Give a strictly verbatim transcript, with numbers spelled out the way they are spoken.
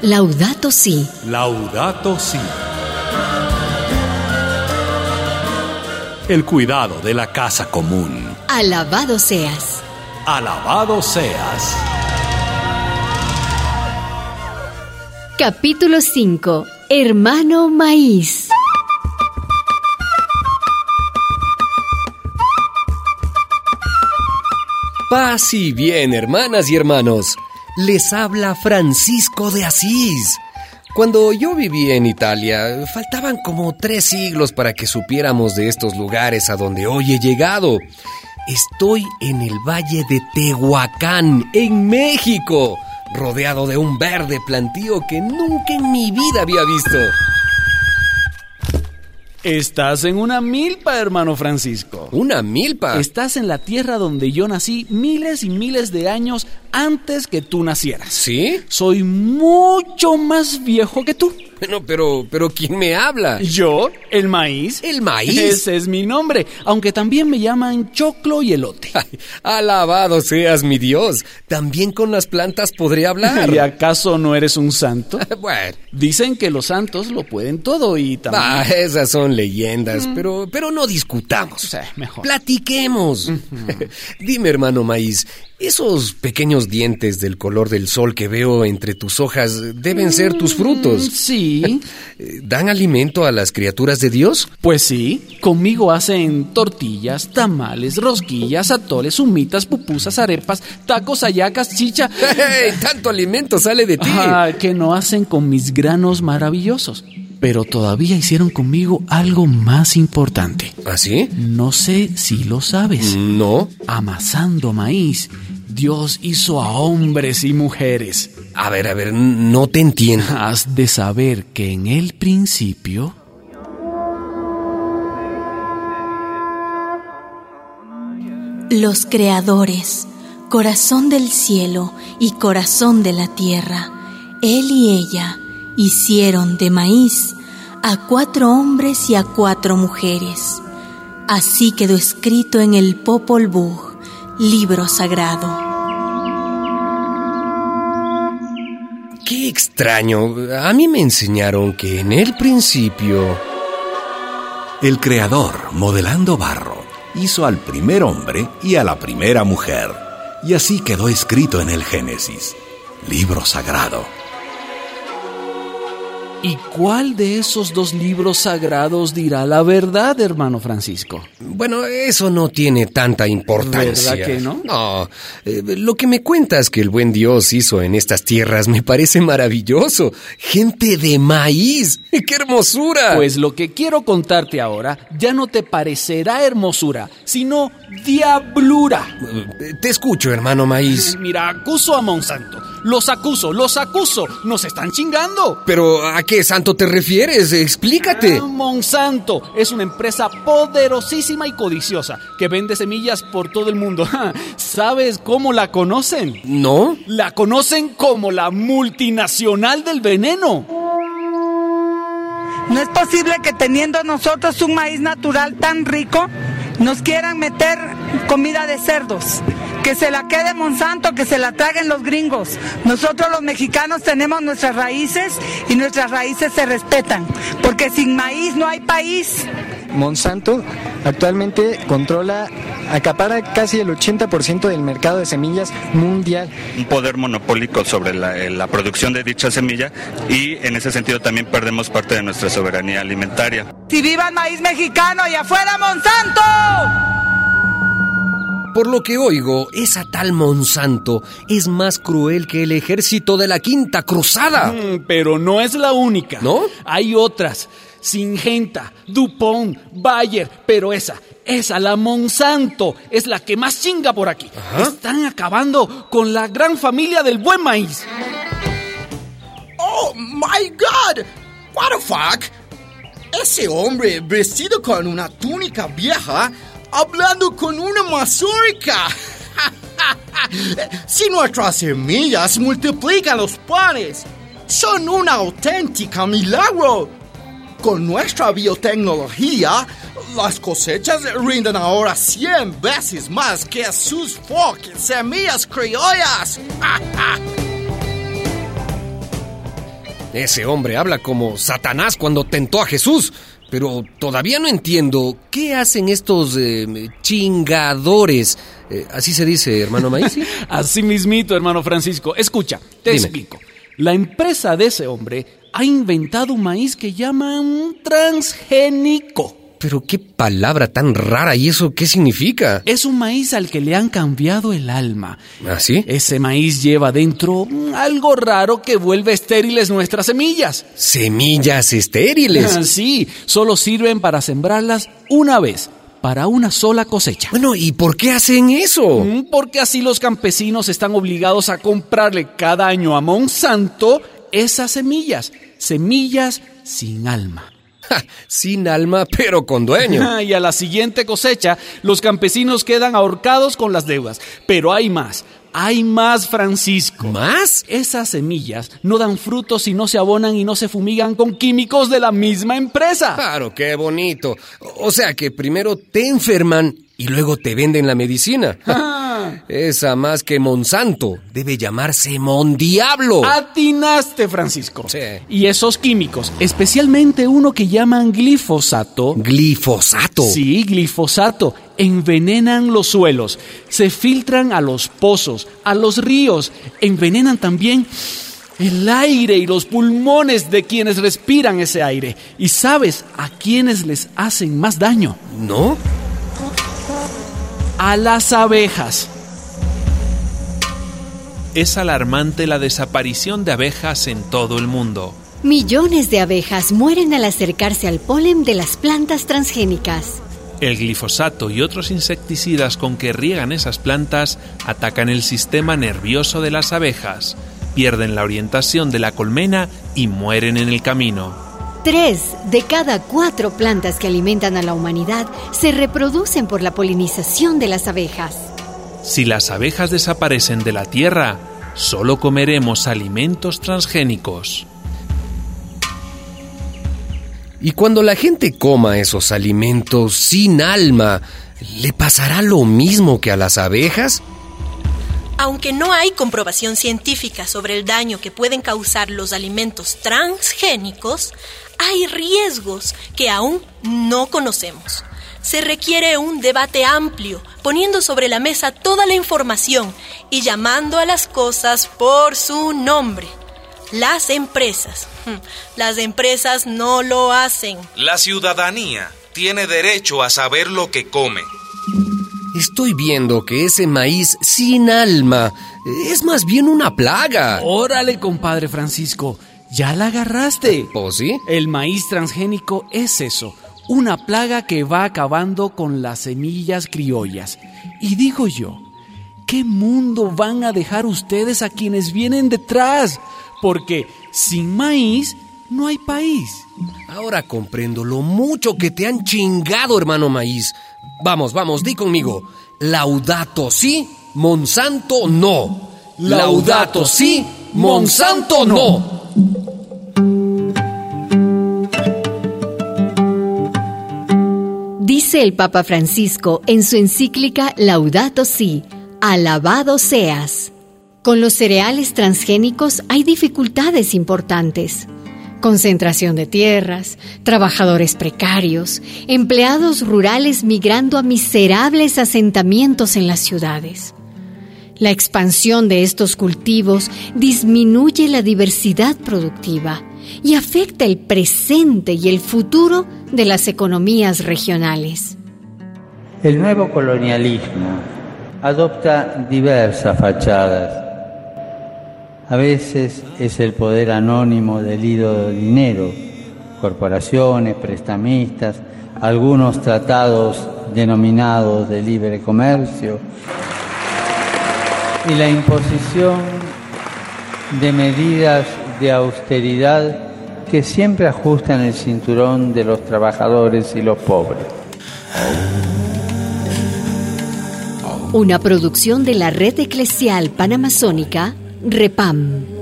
Laudato Si. Laudato Si. El cuidado de la casa común. Alabado seas. Alabado seas. Capítulo cinco. Hermano Maíz. Paz y bien, hermanas y hermanos. Les habla Francisco de Asís. Cuando yo vivía en Italia, faltaban como tres siglos para que supiéramos de estos lugares a donde hoy he llegado. Estoy en el Valle de Tehuacán, en México, rodeado de un verde plantío que nunca en mi vida había visto. Estás en una milpa, hermano Francisco. ¿Una milpa? Estás en la tierra donde yo nací miles y miles de años antes que tú nacieras. ¿Sí? Soy mucho más viejo que tú. Bueno, pero, pero ¿quién me habla? ¿Yo? ¿El maíz? ¿El maíz? Ese es mi nombre, aunque también me llaman choclo y elote. Ay, alabado seas mi Dios. ¿También con las plantas podré hablar? ¿Y acaso no eres un santo? Bueno. Dicen que los santos lo pueden todo y también... Ah, esas son leyendas, mm. pero, pero no discutamos. Sí, mejor. Platiquemos. Uh-huh. Dime, hermano Maíz, esos pequeños dientes del color del sol que veo entre tus hojas deben ser tus frutos. Sí. ¿Dan alimento a las criaturas de Dios? Pues sí. Conmigo hacen tortillas, tamales, rosquillas, atoles, humitas, pupusas, arepas, tacos, hallacas, chicha. ¡Hey! ¡Tanto alimento sale de ti! Ah, que no hacen con mis granos maravillosos. Pero todavía hicieron conmigo algo más importante. ¿Ah, sí? No sé si lo sabes. No. Amasando maíz, Dios hizo a hombres y mujeres. A ver, a ver, no te entiendo. Has de saber que en el principio... Los creadores, corazón del cielo y corazón de la tierra, él y ella hicieron de maíz a cuatro hombres y a cuatro mujeres. Así quedó escrito en el Popol Vuh, libro sagrado. Qué extraño. A mí me enseñaron que en el principio... El Creador, modelando barro, hizo al primer hombre y a la primera mujer. Y así quedó escrito en el Génesis, libro sagrado. ¿Y cuál de esos dos libros sagrados dirá la verdad, hermano Francisco? Bueno, eso no tiene tanta importancia. ¿Verdad que no? No, eh, lo que me cuentas que el buen Dios hizo en estas tierras me parece maravilloso. Gente de maíz, ¡qué hermosura! Pues lo que quiero contarte ahora ya no te parecerá hermosura, sino diablura. Te escucho, hermano Maíz. Mira, acuso a Monsanto. Los acuso, los acuso. Nos están chingando. Pero, ¿a qué santo te refieres? Explícate. Ah, Monsanto es una empresa poderosísima y codiciosa que vende semillas por todo el mundo. ¿Sabes cómo la conocen? ¿No? La conocen como la multinacional del veneno. No es posible que teniendo nosotros un maíz natural tan rico, nos quieran meter comida de cerdos. Que se la quede Monsanto, que se la traguen los gringos. Nosotros los mexicanos tenemos nuestras raíces y nuestras raíces se respetan, porque sin maíz no hay país. Monsanto actualmente controla, acapara casi el ochenta por ciento del mercado de semillas mundial. Un poder monopólico sobre la, la producción de dicha semilla y en ese sentido también perdemos parte de nuestra soberanía alimentaria. ¡Si viva el maíz mexicano y afuera Monsanto! Por lo que oigo, esa tal Monsanto es más cruel que el ejército de la Quinta Cruzada. Mm, pero no es la única. ¿No? Hay otras. Syngenta, DuPont, Bayer, pero esa, esa, la Monsanto, es la que más chinga por aquí. Ajá. Están acabando con la gran familia del buen maíz. Oh, my God! What the fuck? Ese hombre vestido con una túnica vieja, hablando con una mazorca. Si nuestras semillas multiplican los panes, son una auténtica milagro. Con nuestra biotecnología, las cosechas rinden ahora cien veces más que sus fucking semillas criollas. Ese hombre habla como Satanás cuando tentó a Jesús. Pero todavía no entiendo, ¿qué hacen estos eh, chingadores? Eh, ¿Así se dice, hermano Maíz? ¿Sí? Así mismito, hermano Francisco. Escucha, te Dime. explico. La empresa de ese hombre ha inventado un maíz que llaman transgénico. Pero qué palabra tan rara, ¿y eso qué significa? Es un maíz al que le han cambiado el alma. ¿Ah, sí? Ese maíz lleva dentro mm, algo raro que vuelve estériles nuestras semillas. ¿Semillas estériles? Sí, solo sirven para sembrarlas una vez, para una sola cosecha. Bueno, ¿y por qué hacen eso? Mm, Porque así los campesinos están obligados a comprarle cada año a Monsanto esas semillas, semillas sin alma. Ja, sin alma, pero con dueño. Y a la siguiente cosecha, los campesinos quedan ahorcados con las deudas. Pero hay más, hay más, Francisco. ¿Más? Esas semillas no dan frutos si no se abonan y no se fumigan con químicos de la misma empresa. Claro, qué bonito. O sea que primero te enferman y luego te venden la medicina. Esa más que Monsanto debe llamarse Mondiablo. Atinaste, Francisco. Sí. Y esos químicos, especialmente uno que llaman glifosato. ¿Glifosato? Sí, glifosato. Envenenan los suelos, se filtran a los pozos, a los ríos, envenenan también el aire y los pulmones de quienes respiran ese aire. ¿Y sabes a quiénes les hacen más daño? ¿No? A las abejas. Es alarmante la desaparición de abejas en todo el mundo. Millones de abejas mueren al acercarse al polen de las plantas transgénicas. El glifosato y otros insecticidas con que riegan esas plantas atacan el sistema nervioso de las abejas, pierden la orientación de la colmena y mueren en el camino. Tres de cada cuatro plantas que alimentan a la humanidad se reproducen por la polinización de las abejas. Si las abejas desaparecen de la tierra, solo comeremos alimentos transgénicos. Y cuando la gente coma esos alimentos sin alma, ¿le pasará lo mismo que a las abejas? Aunque no hay comprobación científica sobre el daño que pueden causar los alimentos transgénicos, hay riesgos que aún no conocemos. Se requiere un debate amplio, poniendo sobre la mesa toda la información y llamando a las cosas por su nombre. Las empresas. Las empresas no lo hacen. La ciudadanía tiene derecho a saber lo que come. Estoy viendo que ese maíz sin alma es más bien una plaga. Órale, compadre Francisco, ya la agarraste. ¿Oh, sí? El maíz transgénico es eso, una plaga que va acabando con las semillas criollas. Y digo yo, ¿qué mundo van a dejar ustedes a quienes vienen detrás? Porque sin maíz no hay país. Ahora comprendo lo mucho que te han chingado, hermano Maíz. Vamos, vamos, di conmigo. Laudato sí, Monsanto no. Laudato sí, Monsanto no. Dice el Papa Francisco en su encíclica Laudato Si, alabado seas. Con los cereales transgénicos hay dificultades importantes. Concentración de tierras, trabajadores precarios, empleados rurales migrando a miserables asentamientos en las ciudades. La expansión de estos cultivos disminuye la diversidad productiva y afecta el presente y el futuro de las economías regionales. El nuevo colonialismo adopta diversas fachadas. A veces es el poder anónimo del hilo de dinero, corporaciones, prestamistas, algunos tratados denominados de libre comercio y la imposición de medidas de austeridad que siempre ajustan el cinturón de los trabajadores y los pobres. Una producción de la Red Eclesial Panamazónica, REPAM.